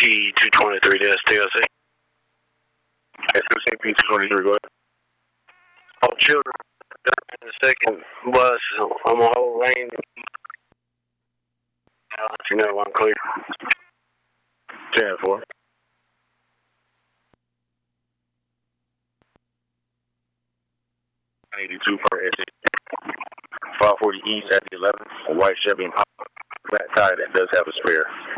P223, that's TLC. S2C P223, go ahead. Oh, children, in the second bus, I'm on whole lane. I'll let you know when I'm clear. 10-4. $92 per exit. 540 east at the 11. A white Chevy Impala, flat tire that does have a spare.